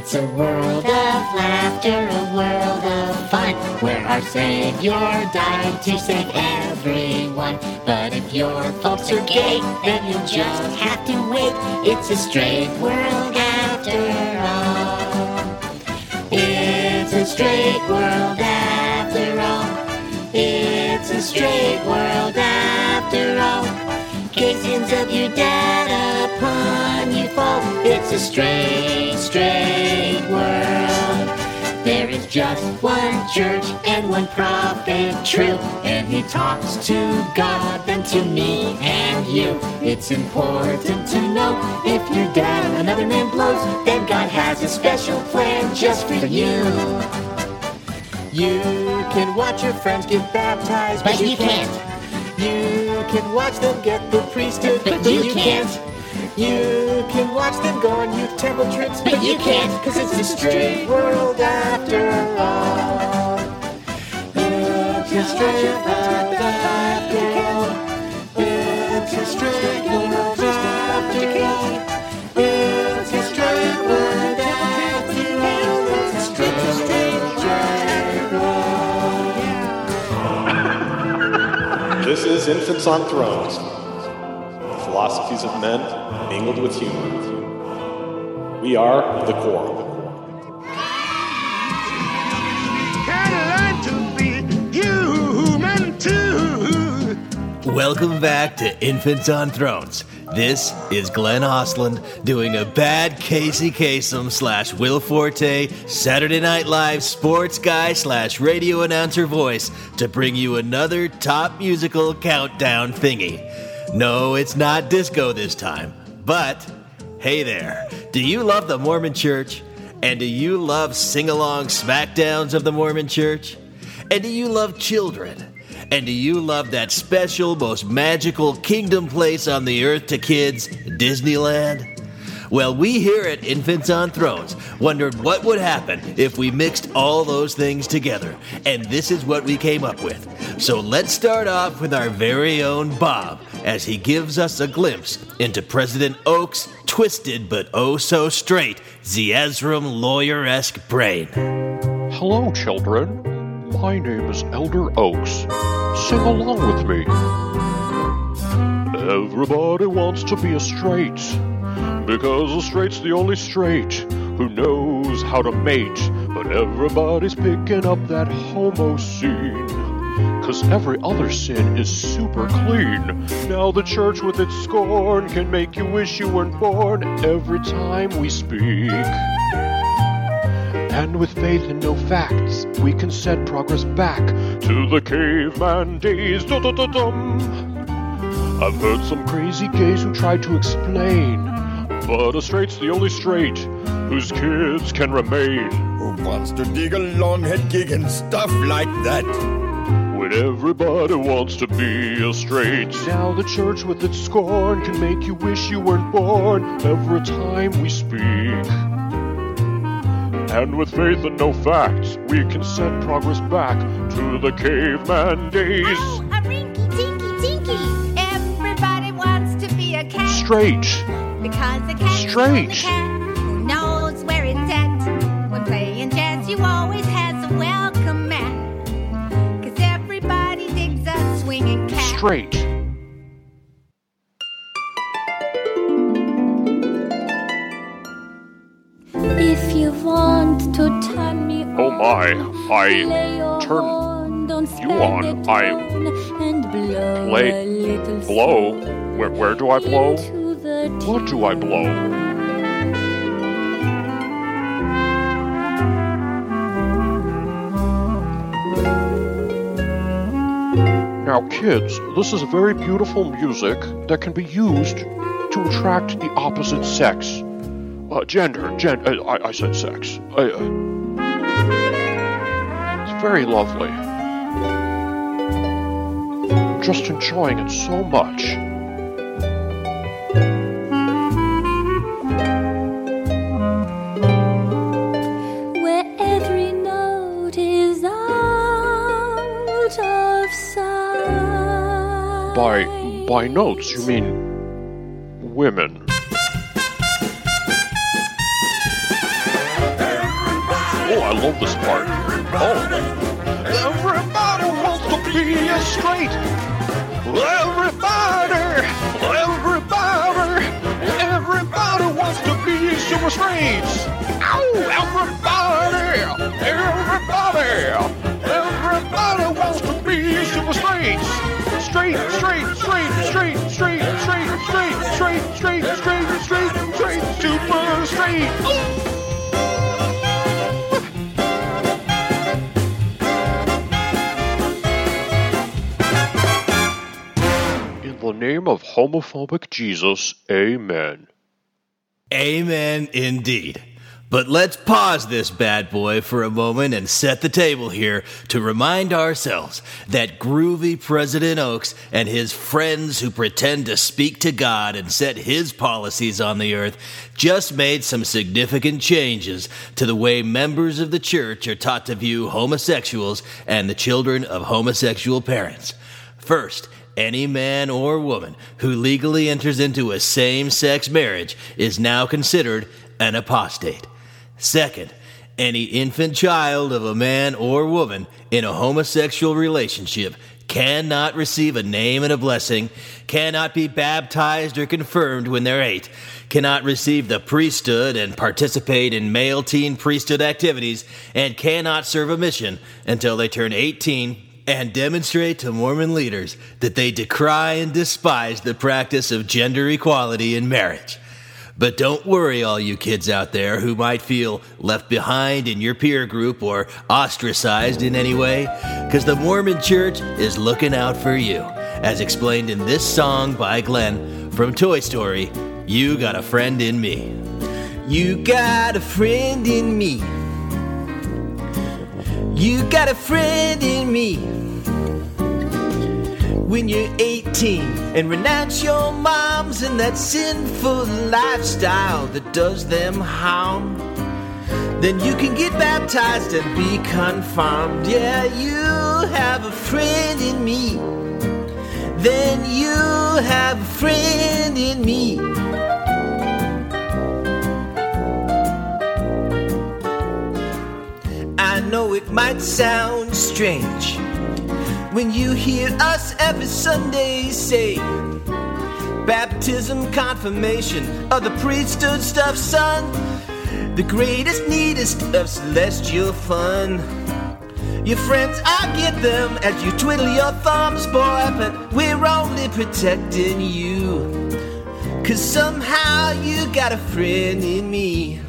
It's a world of laughter, a world of fun, where our Savior died to save everyone. But if your folks are gay, then you'll just have to wait. It's a straight world after all. It's a straight world after all. It's a straight world after all. Gay sins of your dad upon you fall. It's a straight world. There is just one church and one prophet true, and he talks to God, then to me and you. It's important to know if your dad another man blows, then God has a special plan just for you. You can watch your friends get baptized, but you can't. You can watch them get the priesthood, but you can't. You can watch them go on youth temple trips, but you can't, cause it's a straight world after all. It's a straight world after all. It's a straight world after all. It's a straight world after all. It's a straight world. This is Infants on Thrones. Philosophies of men mingled with humor. We are the Quorum. Can learn to be human too. Welcome back to Infants on Thrones. This is Glenn Osland doing a bad Casey Kasem / Will Forte Saturday Night Live sports guy / radio announcer voice to bring you another top musical countdown thingy. No, it's not disco this time, but hey there, do you love the Mormon Church? And do you love sing-along smackdowns of the Mormon Church? And do you love children? And do you love that special, most magical kingdom place on the earth to kids, Disneyland? Well, we here at Infants on Thrones wondered what would happen if we mixed all those things together, and this is what we came up with. So let's start off with our very own Bob, as he gives us a glimpse into President Oak's twisted but oh so straight Zeezrom lawyer-esque brain. Hello, children. My name is Elder Oaks. Sing along with me. Everybody wants to be a straight, because a straight's the only straight who knows how to mate. But everybody's picking up that homo scene, 'cause every other sin is super clean. Now the church with its scorn can make you wish you weren't born every time we speak. And with faith and no facts, we can set progress back to the caveman days. Dum-dum-dum-dum. I've heard some crazy gays who tried to explain, but a straight's the only straight whose kids can remain. Who wants to dig a long head gig and stuff like that? When everybody wants to be a straight. Now the church with its scorn can make you wish you weren't born every time we speak. And with faith and no facts, we can set progress back to the caveman days. Oh, a rinky-tinky-tinky. Everybody wants to be a cat. Straight. Because a cat's Straight. the cat who knows where it's at. When playing jazz, you always has a welcome mat. 'Cause everybody digs a swinging cat. Straight. If you want to turn me Oh my, lay I your turn hand on you on. Spaghetti and blow play- a little blow. smoke Where do I blow? into the What do I blow? Now kids, this is very beautiful music that can be used to attract the opposite sex. I said sex. It's very lovely. I'm just enjoying it so much. where every note is out of sight. By notes, you mean women. love this part. Oh. Everybody wants to be a straight. Everybody wants to be super straight. Ow! Everybody wants to be super straight. Straight, super straight. In the name of homophobic Jesus, amen. Amen indeed. But let's pause this bad boy for a moment and set the table here to remind ourselves that groovy President Oaks and his friends who pretend to speak to God and set his policies on the earth just made some significant changes to the way members of the church are taught to view homosexuals and the children of homosexual parents. First, any man or woman who legally enters into a same-sex marriage is now considered an apostate. Second, any infant child of a man or woman in a homosexual relationship cannot receive a name and a blessing, cannot be baptized or confirmed when they're 8, cannot receive the priesthood and participate in male teen priesthood activities, and cannot serve a mission until they turn 18 and demonstrate to Mormon leaders that they decry and despise the practice of gender equality in marriage. But don't worry, all you kids out there who might feel left behind in your peer group or ostracized in any way, because the Mormon Church is looking out for you, as explained in this song by Glenn from Toy Story, You Got a Friend in Me. You got a friend in me. You got a friend in me. When you're 18 and renounce your moms and that sinful lifestyle that does them harm, then you can get baptized and be confirmed. Yeah, you have a friend in me. Then you have a friend in me. I know it might sound strange when you hear us every Sunday say baptism, confirmation, of the priesthood stuff, son, the greatest, neatest of celestial fun. Your friends, I get them as you twiddle your thumbs, boy, but we're only protecting you, 'cause somehow you got a friend in me.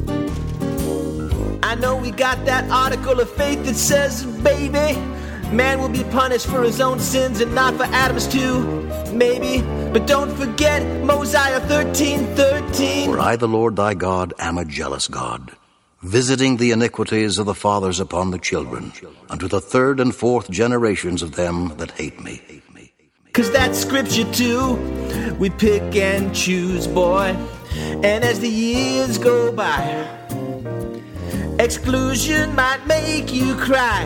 I know we got that article of faith that says, baby, man will be punished for his own sins and not for Adam's too, maybe. But don't forget Mosiah 13:13. For I, the Lord thy God, am a jealous God, visiting the iniquities of the fathers upon the children, unto the 3rd and 4th generations of them that hate me. 'Cause that's scripture too, we pick and choose, boy. And as the years go by, exclusion might make you cry.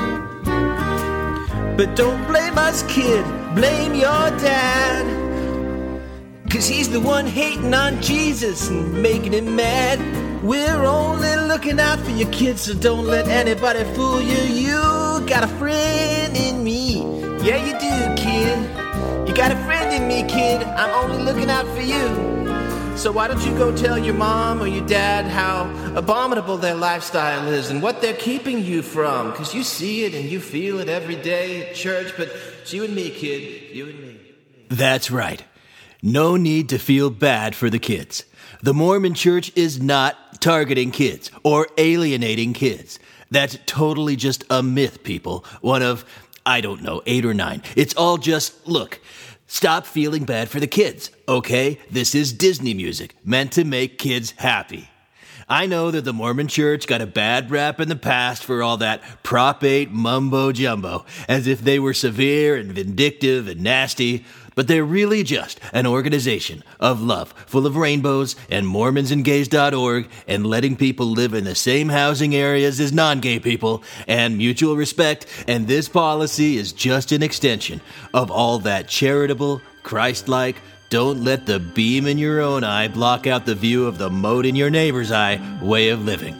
But don't blame us, kid, blame your dad. 'Cause he's the one hating on Jesus and making him mad. We're only looking out for your kids, so don't let anybody fool you. You got a friend in me. Yeah, you do, kid. You got a friend in me, kid. I'm only looking out for you. So why don't you go tell your mom or your dad how abominable their lifestyle is and what they're keeping you from? Because you see it and you feel it every day at church, but it's you and me, kid. You and me. That's right. No need to feel bad for the kids. The Mormon Church is not targeting kids or alienating kids. That's totally just a myth, people. One of, I don't know, 8 or 9. It's all just, look, stop feeling bad for the kids, okay? This is Disney music, meant to make kids happy. I know that the Mormon Church got a bad rap in the past for all that Prop 8 mumbo-jumbo, as if they were severe and vindictive and nasty, but they're really just an organization of love, full of rainbows and MormonsandGays.org, and letting people live in the same housing areas as non-gay people, and mutual respect, and this policy is just an extension of all that charitable, Christ-like, don't let the beam in your own eye block out the view of the mote in your neighbor's eye way of living.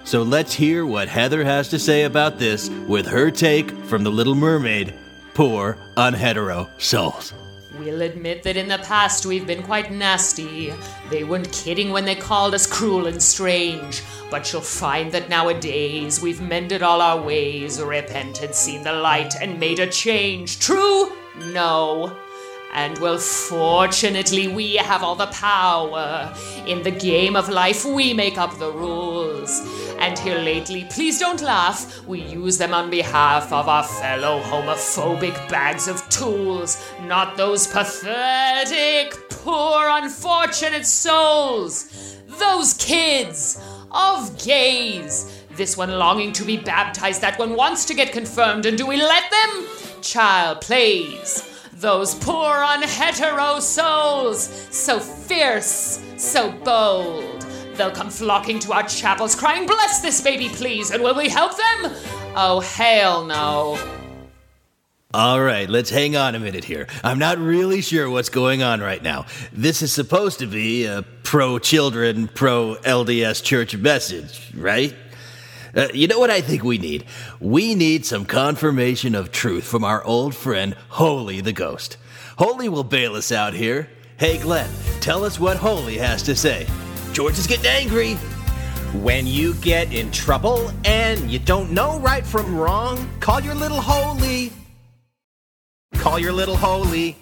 So let's hear what Heather has to say about this with her take from The Little Mermaid, Poor Unhetero Souls. We'll admit that in the past we've been quite nasty. They weren't kidding when they called us cruel and strange. But you'll find that nowadays we've mended all our ways, repented, seen the light, and made a change. True? No. And well, fortunately, we have all the power. In the game of life, we make up the rules. And here lately, please don't laugh, we use them on behalf of our fellow homophobic bags of tools, not those pathetic, poor, unfortunate souls. Those kids of gays. This one longing to be baptized, that one wants to get confirmed, and do we let them? Child, please. Those poor unhetero souls, so fierce, so bold. They'll come flocking to our chapels, crying, "Bless this baby, please," and will we help them? Oh, hell no. All right, let's hang on a minute here. I'm not really sure what's going on right now. This is supposed to be a pro-children, pro-LDS church message, right? You know what I think we need? We need some confirmation of truth from our old friend, Holy the Ghost. Holy will bail us out here. Hey, Glenn, tell us what Holy has to say. George is getting angry. When you get in trouble and you don't know right from wrong, call your little Holy. Call your little Holy.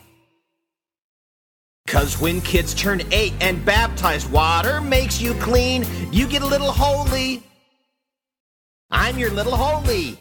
'Cause when kids turn 8 and baptized water makes you clean, you get a little holy. I'm your little Holy.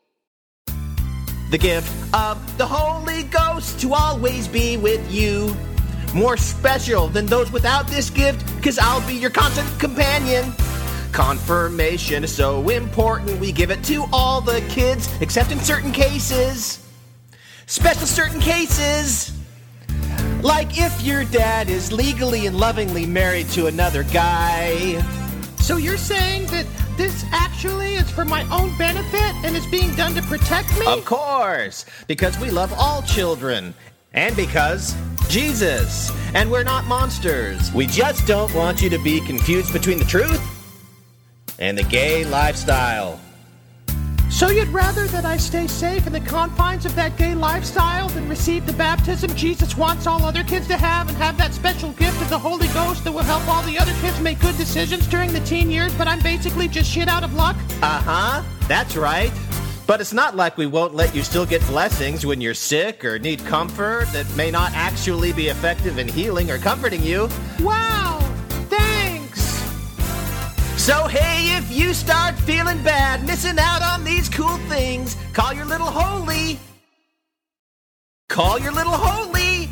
The gift of the Holy Ghost to always be with you. More special than those without this gift, 'cause I'll be your constant companion. Confirmation is so important, we give it to all the kids, except in certain cases. Special certain cases. Like if your dad is legally and lovingly married to another guy. So you're saying that this actually is for my own benefit and is being done to protect me? Of course, because we love all children. And because Jesus. And we're not monsters. We just don't want you to be confused between the truth and the gay lifestyle. So you'd rather that I stay safe in the confines of that gay lifestyle than receive the baptism Jesus wants all other kids to have and have that special gift of the Holy Ghost that will help all the other kids make good decisions during the teen years, but I'm basically just shit out of luck? Uh-huh, that's right. But it's not like we won't let you still get blessings when you're sick or need comfort that may not actually be effective in healing or comforting you. Wow, thanks! So hey, if you start feeling bad, missing out on these cool things, call your little Holy. Call your little Holy.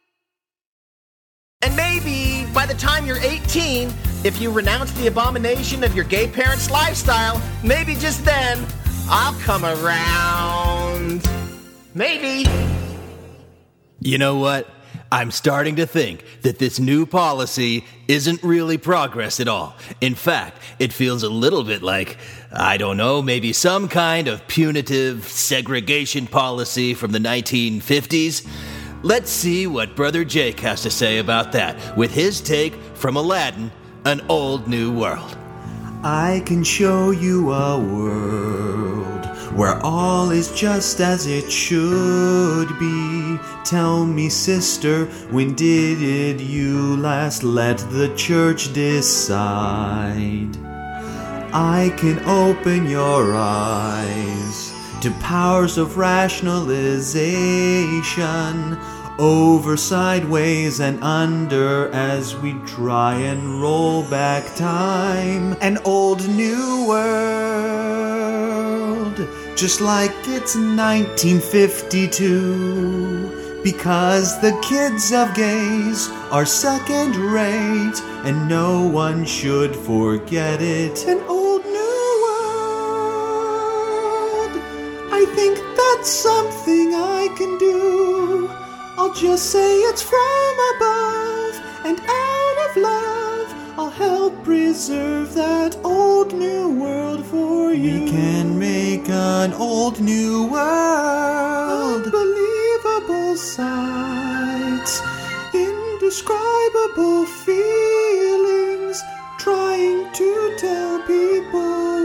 And maybe by the time you're 18, if you renounce the abomination of your gay parents' lifestyle, maybe just then, I'll come around. Maybe. You know what? I'm starting to think that this new policy isn't really progress at all. In fact, it feels a little bit like, I don't know, maybe some kind of punitive segregation policy from the 1950s. Let's see what Brother Jake has to say about that with his take from Aladdin, An Old New World. I can show you a world where all is just as it should be. Tell me, sister, when did you last let the church decide? I can open your eyes to powers of rationalization, over, sideways, and under as we try and roll back time. An old new world, just like it's 1952. Because the kids of gays are second rate, and no one should forget it. An old new world, I think that's something I can do. I'll just say it's from above, and out of love, I'll help preserve that old new world for you. We can make an old new world. Unbelievable sights, indescribable feelings, trying to tell people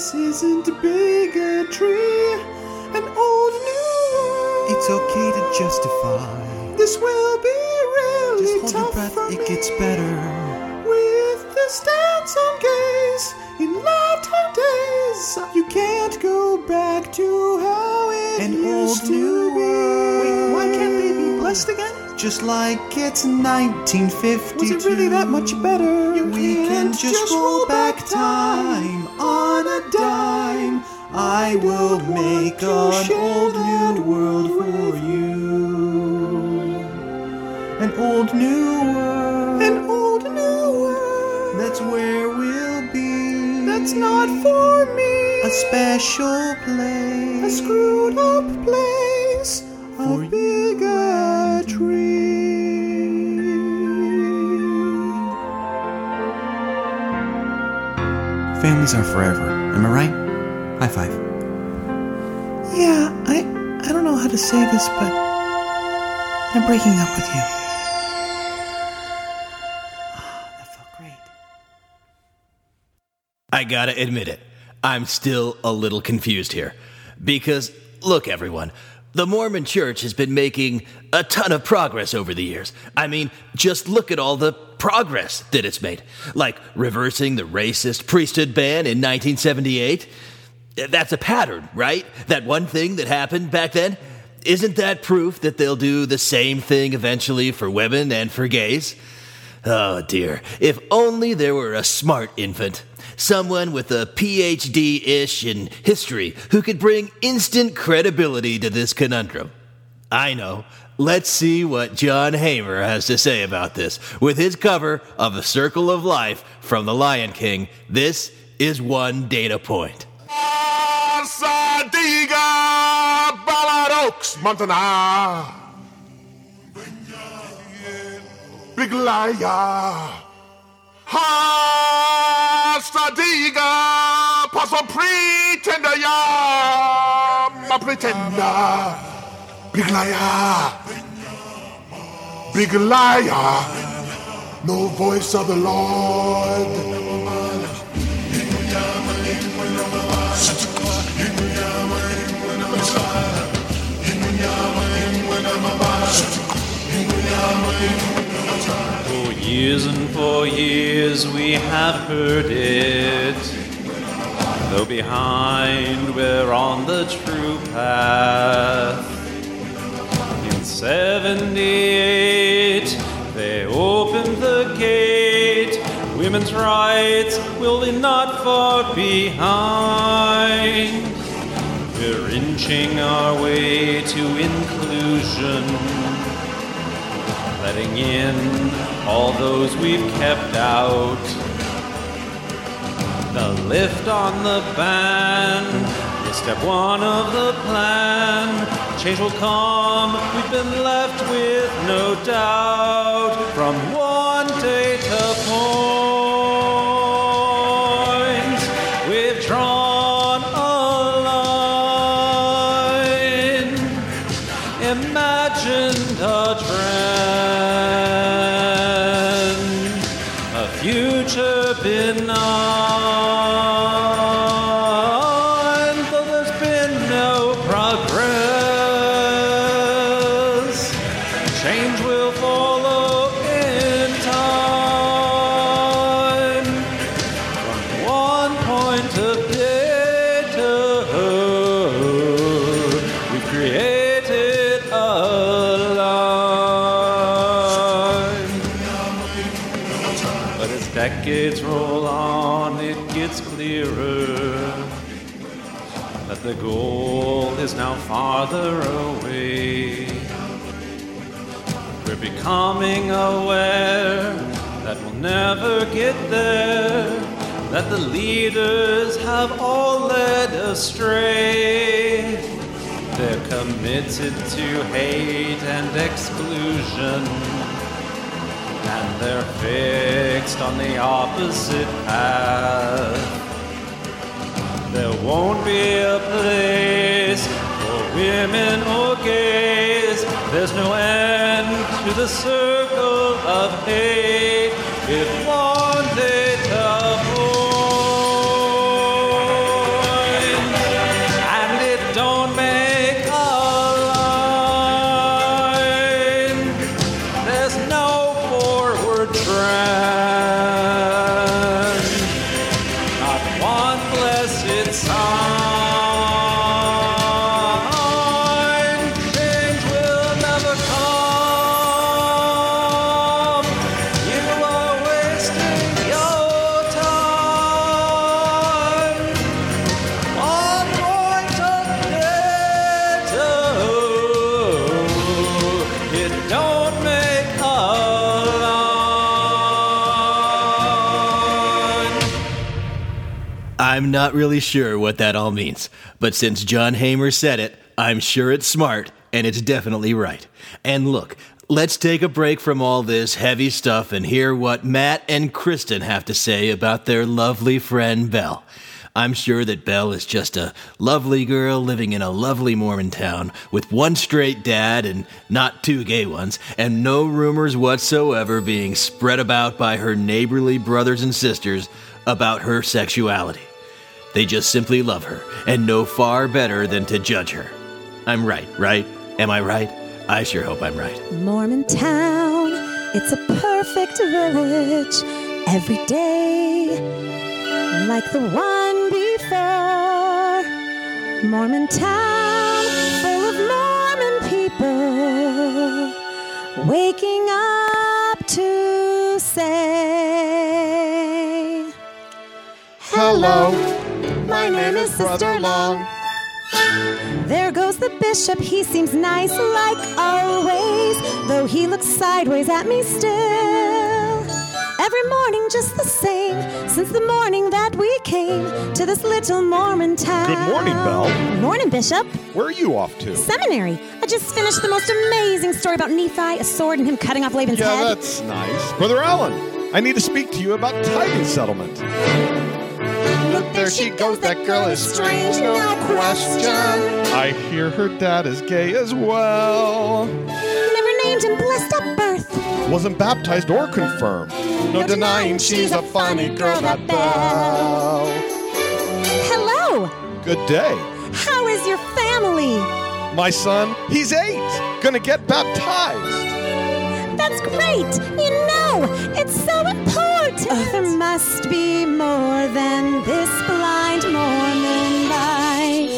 this isn't bigotry. An old new world. It's okay to justify. This will be really Just hold your tough breath, for it me. gets better. With the stance on gays in latter days, you can't go back to how it An used old to new be. world. Wait, why can't they be blessed again? Just like it's 1952. Was it really that much better? We can just roll back time on a dime. I will make an old new world for you. An old new world. An old new world. That's where we'll be. That's not for me. A special place. A screwed up place of bigotry. Families are forever. Am I right? High five. Yeah, I don't know how to say this, but I'm breaking up with you. That felt great. I gotta admit it, I'm still a little confused here. Because, look everyone, the Mormon Church has been making a ton of progress over the years. I mean, just look at all the progress that it's made. Like reversing the racist priesthood ban in 1978. That's a pattern, right? That one thing that happened back then? Isn't that proof that they'll do the same thing eventually for women and for gays? Oh dear, if only there were a smart infant. Someone with a PhD-ish in history who could bring instant credibility to this conundrum. I know. Let's see what John Hamer has to say about this with his cover of The Circle of Life from The Lion King. This is one data point. Sadiga, Ballard Oaks, Montana. Big liar. Ha, Sadiga, Possum pretender, ya, my pretender. Big liar. Big liar. No voice of the Lord. For years and for years we have heard it. Though behind we're on the true path. In 78 they opened the gate. Women's rights will be not far behind. We're inching our way to inclusion, letting in all those we've kept out. The lift on the ban is step one of the plan. Change will come, we've been left with no doubt. From one data point, we've drawn a line, imagined a trend, a future benign, though there's been no progress. Change will follow in time. From one point of data, we've created a line. But as decades roll on, it gets clearer that the goal is now farther away. We're becoming aware that we'll never get there, that the leaders have all led astray. They're committed to hate and exclusion, and they're fixed on the opposite path. There won't be a place for women or gays. There's no end to the circle of hate. If one data point, sign. Change will never come. You are wasting your time. On point of nature, it don't make a line. I'm not really sure what that all means, but since John Hamer said it, I'm sure it's smart, and it's definitely right. And look, let's take a break from all this heavy stuff and hear what Matt and Kristen have to say about their lovely friend Belle. I'm sure that Belle is just a lovely girl living in a lovely Mormon town with one straight dad and not two gay ones, and no rumors whatsoever being spread about by her neighborly brothers and sisters about her sexuality. They just simply love her and know far better than to judge her. I'm right? Am I right? I sure hope I'm right. Mormon town, it's a perfect village. Every day, like the one before. Mormon town, full of Mormon people, waking up to say, Hello, my name is Sister Long. There goes the bishop, he seems nice like always, though he looks sideways at me still. Every morning just the same, since the morning that we came to this little Mormon town. Good morning, Belle. Morning, Bishop. Where are you off to? Seminary. I just finished the most amazing story about Nephi, a sword, and him cutting off Laban's head. Yeah, that's nice. Brother Allen, I need to speak to you about tithing settlement. Look, there she goes, that girl is strange, no question. I hear her dad is gay as well. Never named him blessed at birth. Wasn't baptized or confirmed. No denying she's a funny girl, that Belle. Hello. Good day. How is your family? My son, he's 8. Gonna get baptized. That's great. You know, it's so important. Oh, there must be more than this blind Mormon life.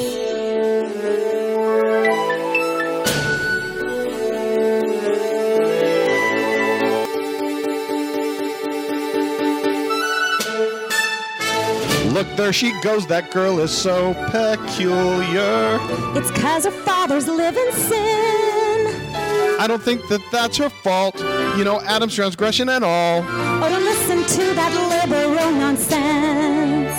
Look, there she goes. That girl is so peculiar. It's 'cause her fathers live in sin. I don't think that that's her fault. You know, Adam's transgression and all. Oh, don't listen to that liberal nonsense.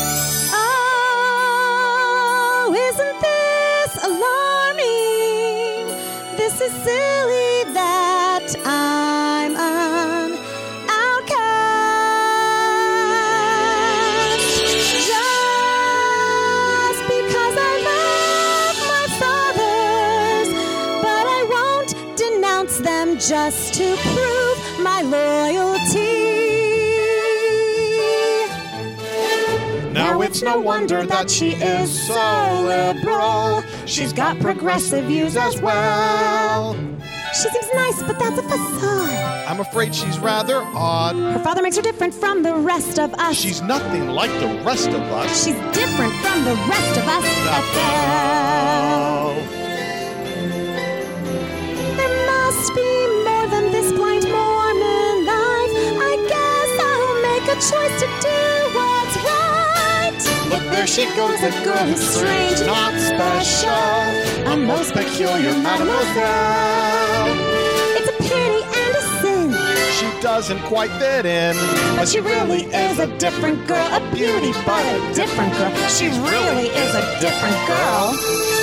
Oh, isn't this alarming? This is silly that I'm an outcast. Just because I love my fathers, but I won't denounce them just to prove my loyalty. Now it's no wonder that she is so liberal. She's got progressive views as well. She seems nice, but that's a facade. I'm afraid she's rather odd. Her father makes her different from the rest of us. She's nothing like the rest of us. She's different from the rest of us. Belle. There must be more than this blind Mormon life. I guess I'll make a choice to do what's right. Look, there she goes, the girl who's strange, not special. A most peculiar mademoiselle. It's a pity and a sin. She doesn't quite fit in. But she really is a different girl. A beauty, but a different girl. She really is a different girl.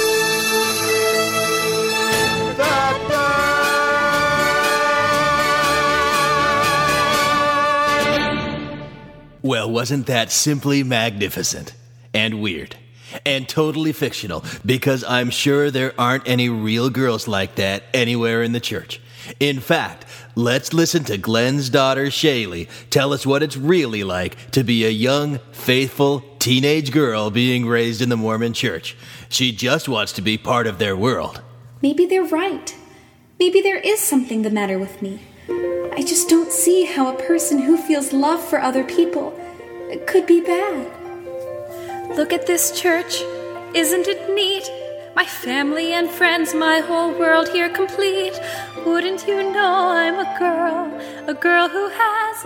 Well, wasn't that simply magnificent? And weird. And totally fictional, because I'm sure there aren't any real girls like that anywhere in the church. In fact, let's listen to Glenn's daughter, Shaylee, tell us what it's really like to be a young, faithful, teenage girl being raised in the Mormon church. She just wants to be part of their world. Maybe they're right. Maybe there is something the matter with me. I just don't see how a person who feels love for other people could be bad. Look at this church. Isn't it neat? My family and friends, my whole world here complete. Wouldn't you know I'm a girl who has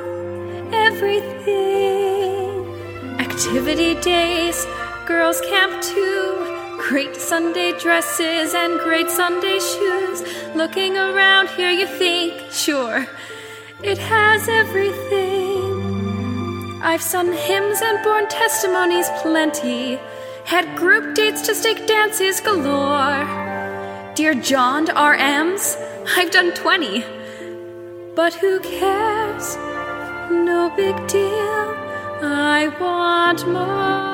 everything. Activity days, girls camp too. Great Sunday dresses and great Sunday shoes. Looking around here you think, sure, it has everything. I've sung hymns and borne testimonies plenty. Had group dates to stake dances galore. Dear John RMs, I've done 20. But who cares? No big deal. I want more.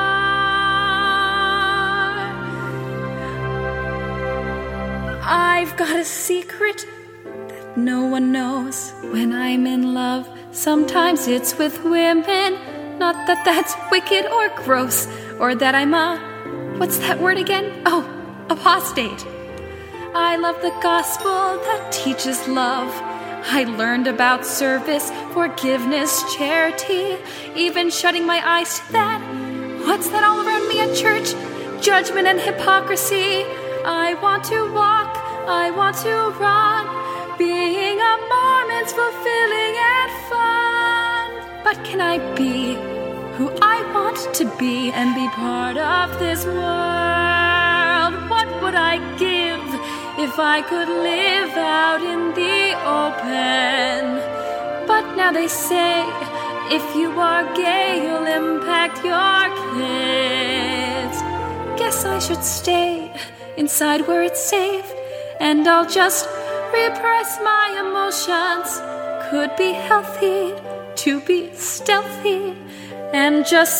I've got a secret that no one knows. When I'm in love, sometimes it's with women. Not that that's wicked or gross, or that I'm what's that word again? Oh, apostate. I love the gospel that teaches love. I learned about service, forgiveness, charity, even shutting my eyes to that. What's that all around me at church? Judgment and hypocrisy. I want to walk, I want to run. Being a Mormon's fulfilling and fun. But can I be who I want to be and be part of this world? What would I give if I could live out in the open? But now they say, if you are gay, you'll impact your kids. Guess I should stay inside where it's safe, and I'll just repress my emotions. Could be healthy to be stealthy and just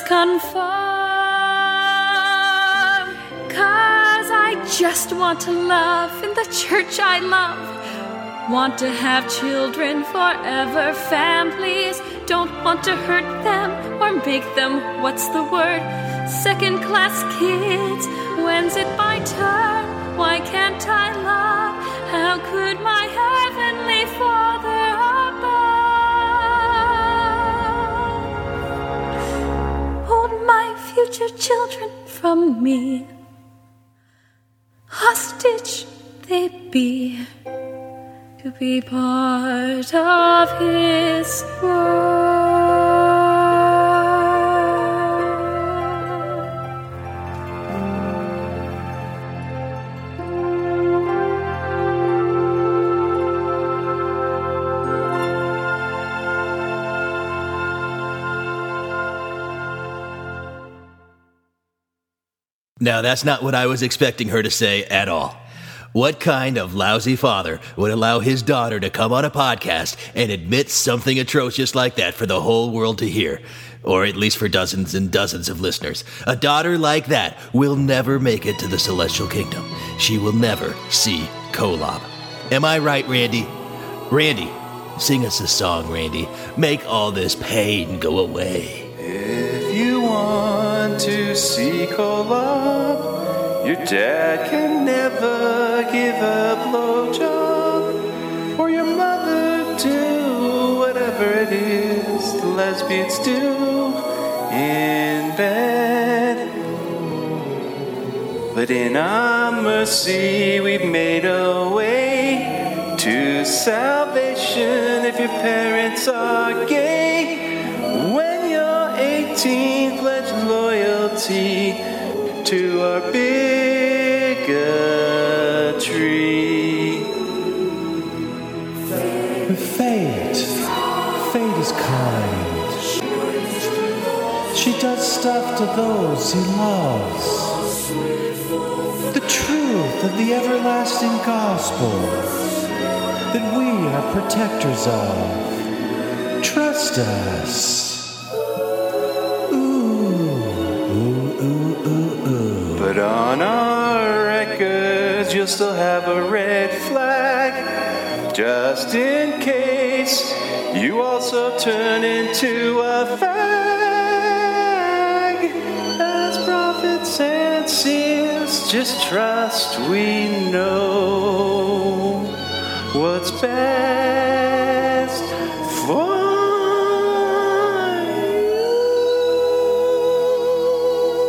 conform. 'Cause I just want to love in the church I love. Want to have children forever, families. Don't want to hurt them or make them, what's the word, second-class kids. When's it my turn? Why can't I love? How could my heavenly Father above hold my future children from me? Hostage they be, to be part of his world. Now, that's not what I was expecting her to say at all. What kind of lousy father would allow his daughter to come on a podcast and admit something atrocious like that for the whole world to hear? Or at least for dozens and dozens of listeners. A daughter like that will never make it to the celestial kingdom. She will never see Kolob. Am I right, Randy? Randy, sing us a song, Randy. Make all this pain go away. If you want to see Kolob, your dad can never give a blowjob, or your mother do whatever it is the lesbians do in bed. But in our mercy, we've made a way to salvation if your parents are gay. When you're 18, pledge loyalty to our bigotry. Fate is kind. She does stuff to those he loves. The truth of the everlasting gospel that we are protectors of. Trust us. But on our records, you'll still have a red flag, just in case you also turn into a fag. As prophets and seers, just trust we know what's best for you.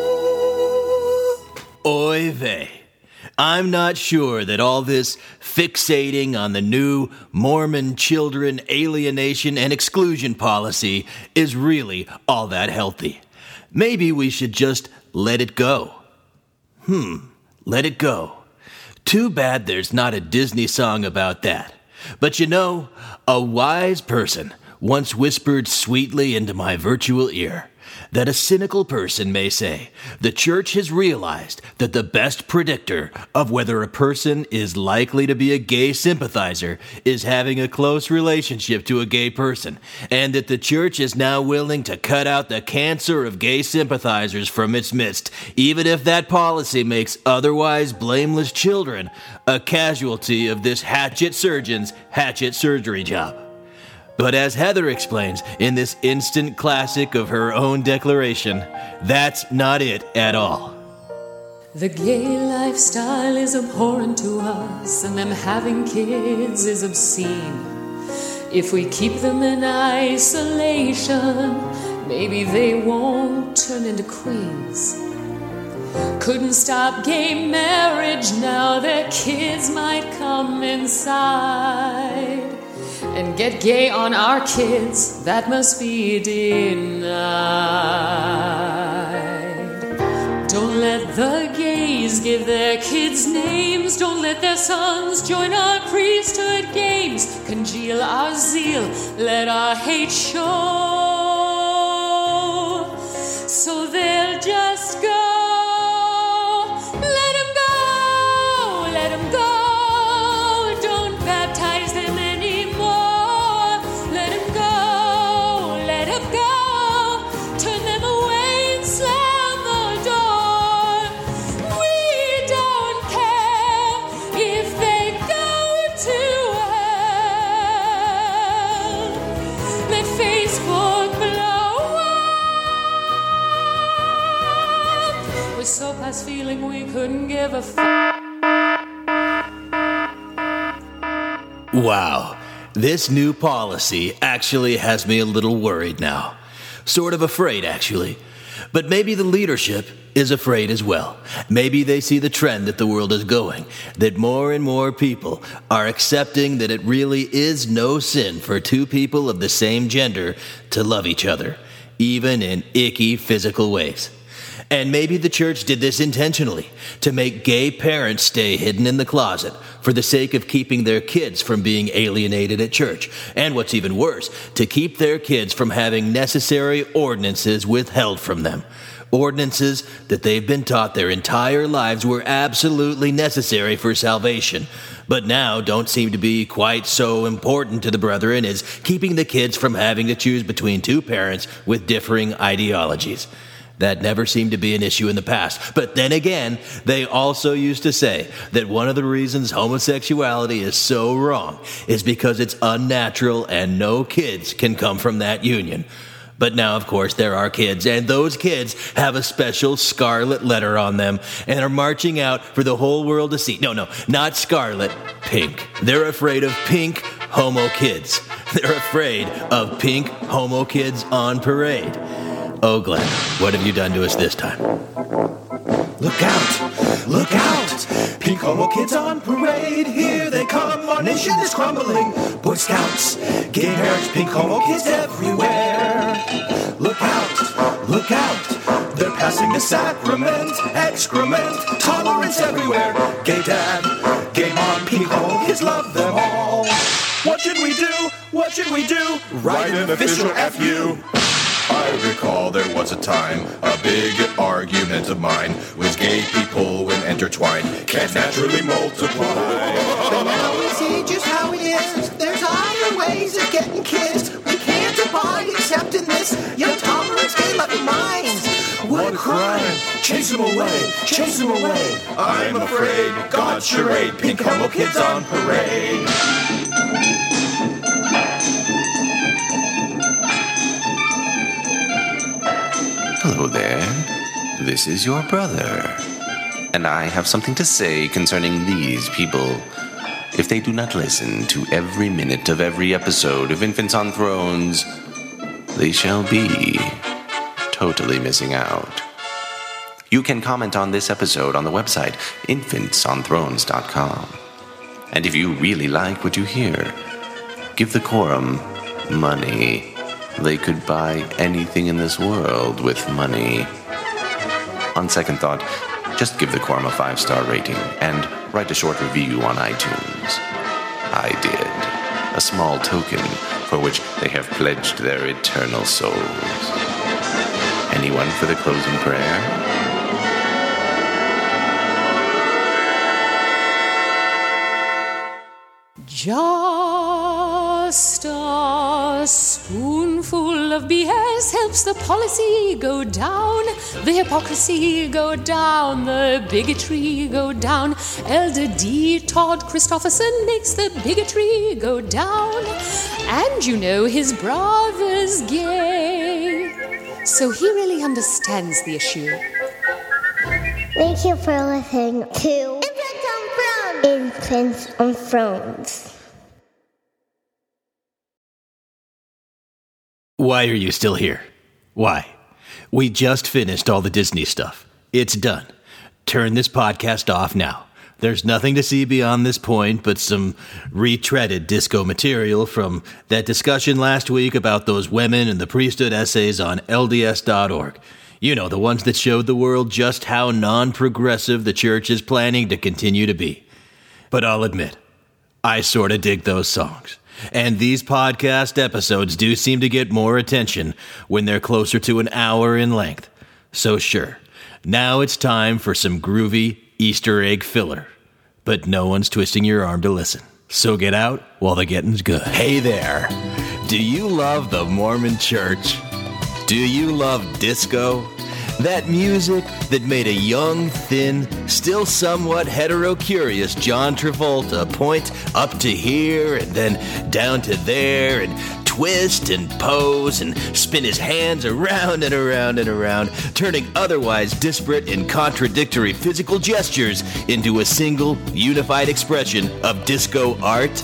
Oy vey. I'm not sure that all this fixating on the new Mormon children alienation and exclusion policy is really all that healthy. Maybe we should just let it go. Let it go. Too bad there's not a Disney song about that. But you know, a wise person once whispered sweetly into my virtual ear that a cynical person may say the church has realized that the best predictor of whether a person is likely to be a gay sympathizer is having a close relationship to a gay person, and that the church is now willing to cut out the cancer of gay sympathizers from its midst, even if that policy makes otherwise blameless children a casualty of this hatchet surgeon's hatchet surgery job. But as Heather explains in this instant classic of her own declaration, that's not it at all. The gay lifestyle is abhorrent to us, and them having kids is obscene. If we keep them in isolation, maybe they won't turn into queens. Couldn't stop gay marriage, now their kids might come inside and get gay on our kids, that must be denied. Don't let the gays give their kids names. Don't let their sons join our priesthood games. Congeal our zeal, let our hate show, so they'll just go. Let them go, let them go. Don't baptize them anymore. Let them go, let them go. Turn them away and slam the door. We don't care if they go to hell. Let Facebook blow up. We're so past feeling we couldn't give a Wow, this new policy actually has me a little worried now. Sort of afraid, actually. But maybe the leadership is afraid as well. Maybe they see the trend that the world is going, that more and more people are accepting that it really is no sin for two people of the same gender to love each other, even in icky physical ways. And maybe the church did this intentionally, to make gay parents stay hidden in the closet for the sake of keeping their kids from being alienated at church. And what's even worse, to keep their kids from having necessary ordinances withheld from them. Ordinances that they've been taught their entire lives were absolutely necessary for salvation, but now don't seem to be quite so important to the brethren as keeping the kids from having to choose between two parents with differing ideologies. That never seemed to be an issue in the past. But then again, they also used to say that one of the reasons homosexuality is so wrong is because it's unnatural and no kids can come from that union. But now, of course, there are kids, and those kids have a special scarlet letter on them and are marching out for the whole world to see. No, not scarlet, pink. They're afraid of pink homo kids. They're afraid of pink homo kids on parade. Oh, Glenn, what have you done to us this time? Look out! Look out! Pink homo kids on parade, here they come, our nation is crumbling. Boy Scouts, gay marriage, pink homo kids everywhere. Look out! Look out! They're passing the sacrament, excrement, tolerance everywhere. Gay dad, gay mom, pink homo kids love them all. What should we do? What should we do? Write an official FU. I recall there was a time, a big argument of mine was gay people when intertwined can't naturally multiply. But now we see just how it is. There's other ways of getting kids. We can't abide accepting this. Yo, tolerance, gay loving minds. What a crime! Chase them away! Chase them away! I'm afraid God's charade, pink homo kids on parade. Hello there. This is your brother. And I have something to say concerning these people. If they do not listen to every minute of every episode of Infants on Thrones, they shall be totally missing out. You can comment on this episode on the website infantsonthrones.com. And if you really like what you hear, give the quorum money. They could buy anything in this world with money. On second thought, just give the quorum a 5-star rating and write a short review on iTunes. I did. A small token for which they have pledged their eternal souls. Anyone for the closing prayer? Just a spoonful of BS helps the policy go down, the hypocrisy go down, the bigotry go down. Elder D. Todd Christofferson makes the bigotry go down. And you know his brother's gay, so he really understands the issue. Thank you for listening to Infants on Thrones. Why are you still here? Why? We just finished all the Disney stuff. It's done. Turn this podcast off now. There's nothing to see beyond this point but some retreaded disco material from that discussion last week about those women and the priesthood essays on LDS.org. You know, the ones that showed the world just how non-progressive the church is planning to continue to be. But I'll admit, I sort of dig those songs. And these podcast episodes do seem to get more attention when they're closer to an hour in length. So sure, now it's time for some groovy Easter egg filler. But no one's twisting your arm to listen. So get out while the getting's good. Hey there. Do you love the Mormon Church? Do you love disco? That music that made a young, thin, still somewhat hetero-curious John Travolta point up to here and then down to there and twist and pose and spin his hands around and around and around, turning otherwise disparate and contradictory physical gestures into a single, unified expression of disco art?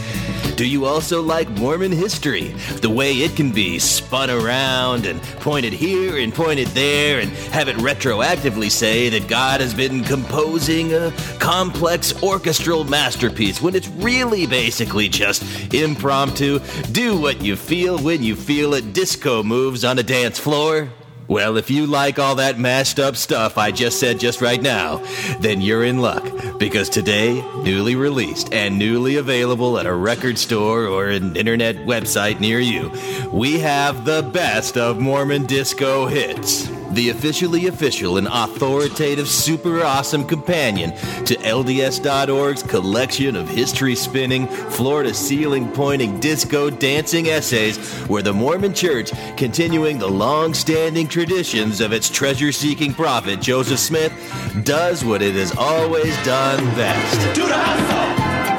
Do you also like Mormon history? The way it can be spun around and pointed here and pointed there and have it retroactively say that God has been composing a complex orchestral masterpiece when it's really basically just impromptu, do what you feel when you feel it disco moves on a dance floor? Well, if you like all that mashed up stuff I just said just right now, then you're in luck, because today, newly released and newly available at a record store or an internet website near you, we have the best of Mormon disco hits. The officially official and authoritative super awesome companion to LDS.org's collection of history-spinning, floor-to-ceiling pointing disco dancing essays where the Mormon Church, continuing the long-standing traditions of its treasure-seeking prophet Joseph Smith, does what it has always done best. Do the hustle!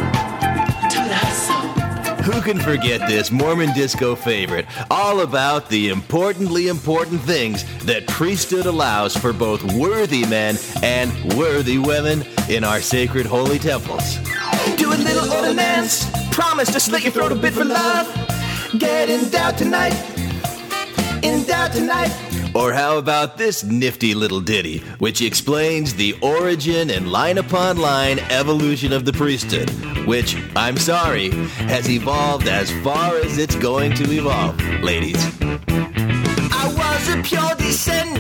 Who can forget this Mormon disco favorite, all about the importantly important things that priesthood allows for both worthy men and worthy women in our sacred holy temples? Do a little ordinance, promise to slit your throat a bit for love. Get endowed tonight, endowed tonight. Or how about this nifty little ditty, which explains the origin and line upon line evolution of the priesthood, which, I'm sorry, has evolved as far as it's going to evolve, ladies. I was a pure descendant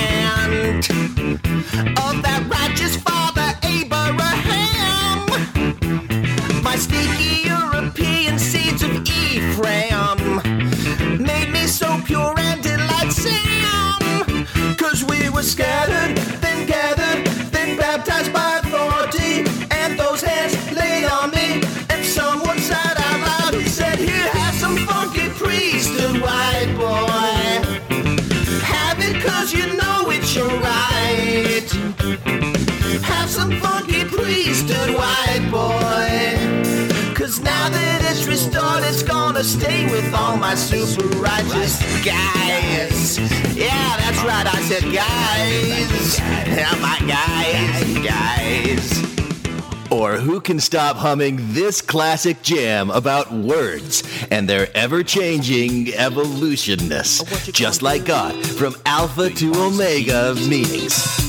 of that righteous father Abraham. My sneaky European seeds of Ephraim made me so pure and delightsome. 'Cause we were scattered, then gathered, then baptized by authority, and those hands laid on me, and someone said out loud, he said, here, have some funky priesthood, white boy. Have it 'cause you know it's your right. Have some funky priesthood, white boy. 'Cause now that it's restored, it's gonna stay with all my super righteous guys. Yeah, that's right, I said guys. Yeah, my guys. Or who can stop humming this classic jam about words and their ever-changing evolutionness, just like God, from Alpha to Omega meanings?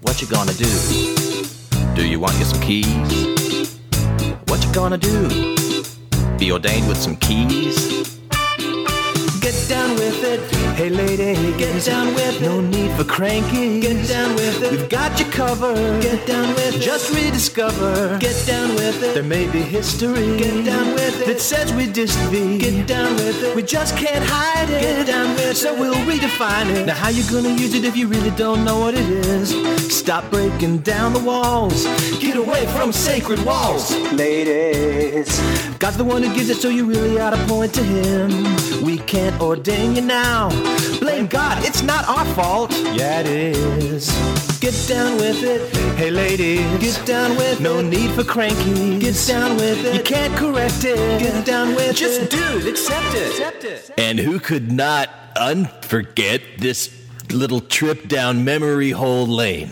What you gonna do? Do you want you some keys? What you gonna do? Be ordained with some keys? Get down with it, hey lady. Get down with it. No need for cranky. Get down with it. We've got you covered. Get down with it. Just rediscover. Get down with it. There may be history. Get down with it. That says we disagree. Get down with it. We just can't hide it. Get down with it. So we'll redefine it. Now how you gonna use it if you really don't know what it is? Stop breaking down the walls. Get away from sacred walls. Ladies, God's the one who gives it, so you really ought to point to him. We can't ordain you now. Blame God, it's not our fault. Yeah, it is. Get down with it. Hey ladies, Get down with no it. need for cranky. Get down with it. You can't correct it. Get down with Just it. do it. Accept it. And who could not unforget this little trip down memory hole lane?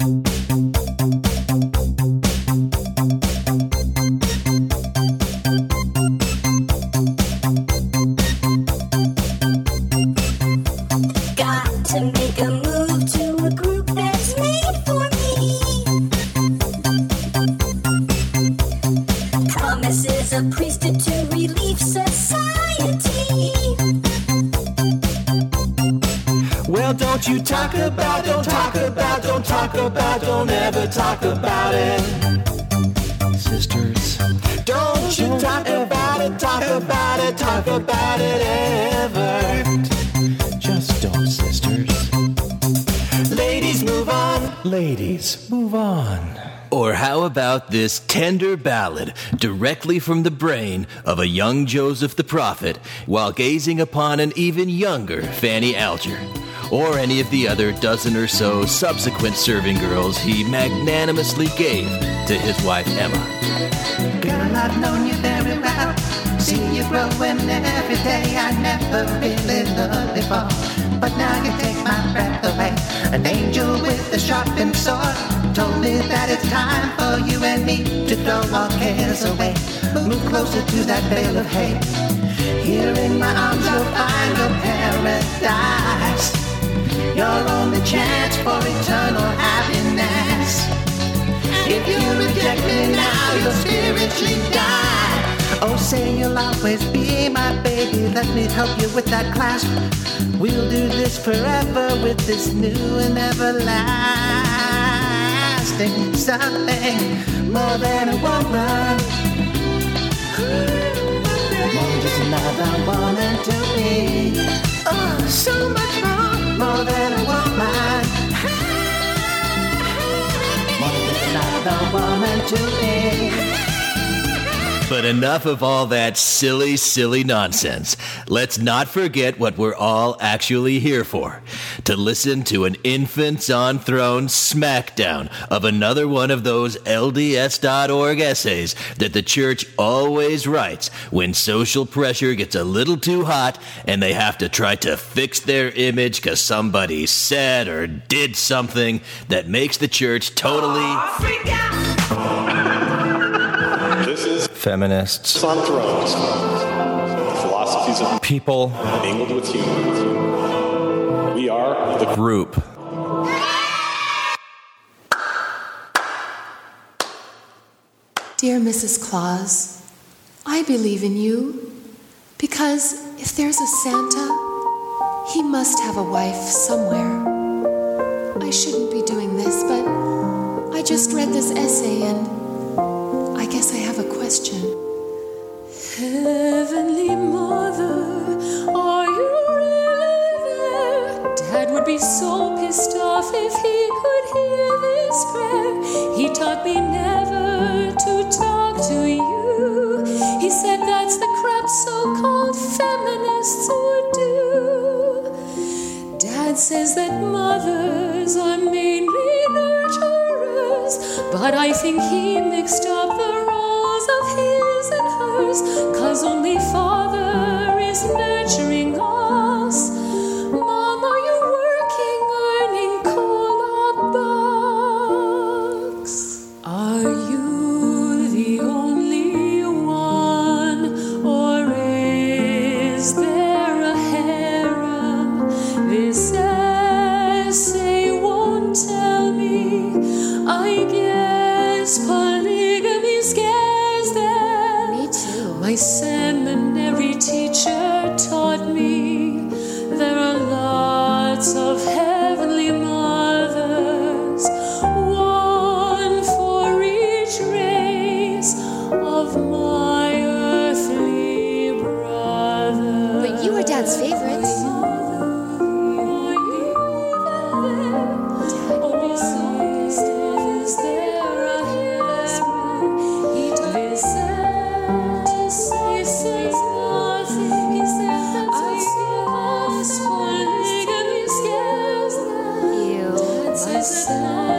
Got to make a move to a group that's made for me. Promises a priesthood to relief society. Well, don't you talk about, don't talk about, don't talk about, don't ever talk about it. Sisters, Don't you talk about it, talk about it, talk about it ever. just don't, sisters. Ladies, move on. Ladies, move on. Or how about this tender ballad directly from the brain of a young Joseph the Prophet while gazing upon an even younger Fanny Alger? Or any of the other dozen or so subsequent serving girls he magnanimously gave to his wife Emma. Girl, I've known you very well. See you growing every day. I never really loved before, but now you take my breath away. An angel with a sharpened sword told me that it's time for you and me to throw all cares away. Move closer to that bale of hay. Here in my arms you'll find a paradise. Your only chance for eternal happiness. If you reject me now, you'll spiritually die. Oh, say you'll always be my baby. Let me help you with that clasp. We'll do this forever with this new and everlasting something more than a woman. More than just another woman to me. Oh, so much more than a woman. More than just another woman to me. But enough of all that silly, silly nonsense. Let's not forget what we're all actually here for. To listen to an Infants on Thrones smackdown of another one of those LDS.org essays that the church always writes when social pressure gets a little too hot and they have to try to fix their image because somebody said or did something that makes the church totally... This is Feminists on Thrones. Philosophies of people mingled with humor. We are the group. Dear Mrs. Claus, I believe in you because if there's a Santa, he must have a wife somewhere. I shouldn't be doing this, but I just read this essay and I guess I have a question. Heavenly Mother, are you really there? Dad would be so pissed off if he could hear this prayer. He taught me never to talk to you. He said that's the crap so-called feminists would do. Dad says that mothers are mainly nurturers, but I think he mixed up the roles of his and hers, 'cause only father is nurturing us. Mom, are you working, earning cola bucks? Are you the only one, or is there a harem? This essay won't tell me. This is the